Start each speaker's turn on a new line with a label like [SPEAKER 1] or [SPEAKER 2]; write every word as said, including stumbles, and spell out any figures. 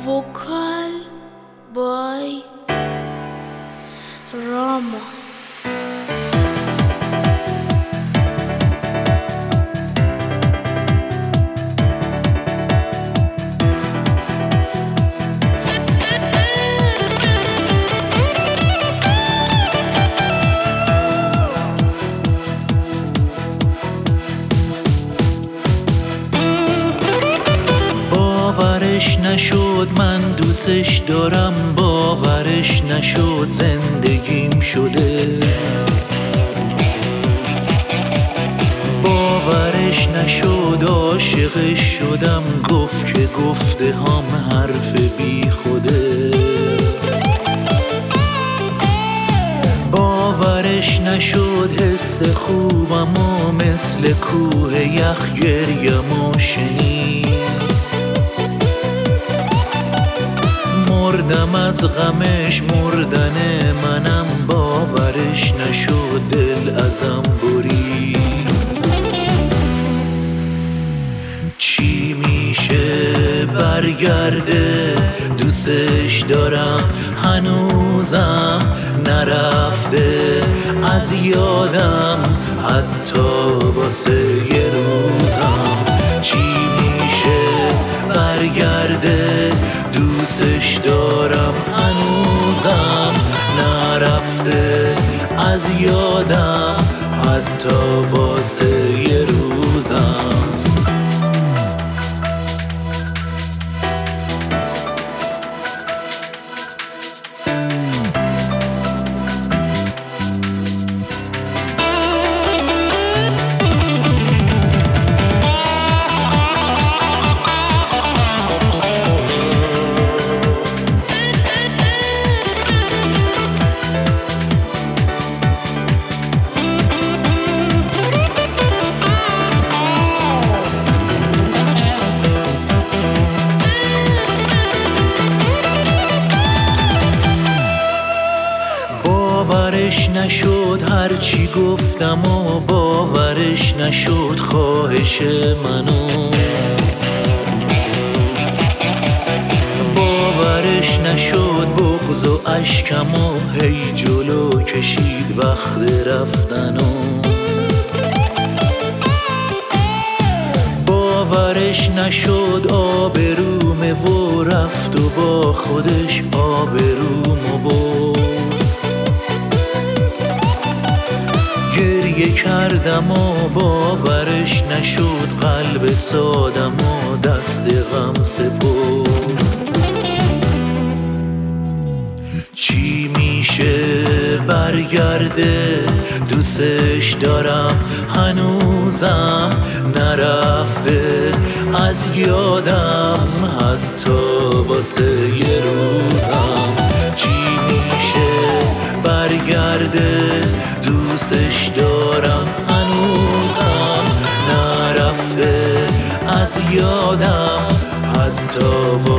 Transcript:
[SPEAKER 1] Vocal by Rama.
[SPEAKER 2] باورش نشد من دوستش دارم، باورش نشد زندگیم شده، باورش نشد عاشقش شدم، گفت که گفته هم حرف بی خوده. باورش نشد حس خوبم و مثل کوه یخ گریم و شنید، مردم از غمش مردن منم، باورش نشد دل ازم برید. چی میشه برگرده دوستش دارم، هنوزم نرفته از یادم حتی واسه یه روزم. چی میشه برگرده دوستش دارم، هنوزم نرفته از یادم حتی واسه یه روزم. باورش نشد هرچی گفتم و باورش نشد خواهش منو، باورش نشد بغض و اشکم و هی جلو کشید وقت رفتنو. باورش نشد آبرومه و رفت و با خودش آبرومو برد. گریه کردم و باورش نشد قلب سادم و دست غم سپرد. چی میشه برگرده دوستش دارم، هنوزم نرفته از یادم حتی واسه یه روزم. چی میشه برگرده دوستش دارم، هنوزم نرفته از یادم حتی